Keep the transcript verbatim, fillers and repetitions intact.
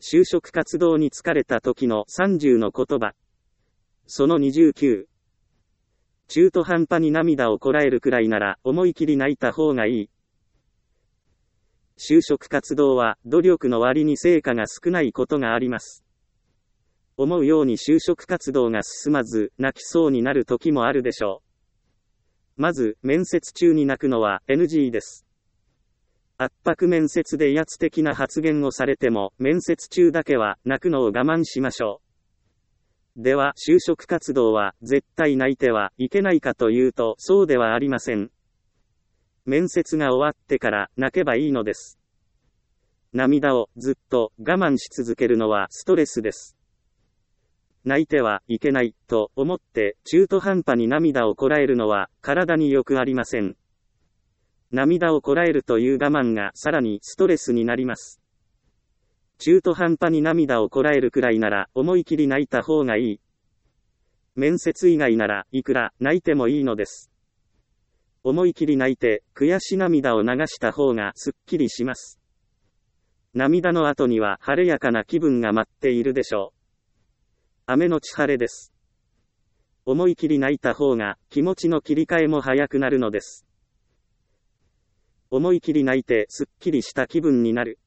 就職活動に疲れた時のさんじゅうの言葉。そのにじゅうきゅう。中途半端に涙をこらえるくらいなら思い切り泣いた方がいい。就職活動は努力の割に成果が少ないことがあります。思うように就職活動が進まず泣きそうになる時もあるでしょう。まず面接中に泣くのは エヌジー です。圧迫面接で威圧的な発言をされても面接中だけは泣くのを我慢しましょう。では就職活動は絶対泣いてはいけないかというとそうではありません。面接が終わってから泣けばいいのです。涙をずっと我慢し続けるのはストレスです。泣いてはいけないと思って中途半端に涙をこらえるのは体によくありません。涙をこらえるという我慢がさらにストレスになります。中途半端に涙をこらえるくらいなら思い切り泣いた方がいい。面接以外ならいくら泣いてもいいのです。思い切り泣いて悔し涙を流した方がすっきりします。涙の後には晴れやかな気分が待っているでしょう。雨のち晴れです。思い切り泣いた方が気持ちの切り替えも早くなるのです。思い切り泣いてすっきりした気分になる。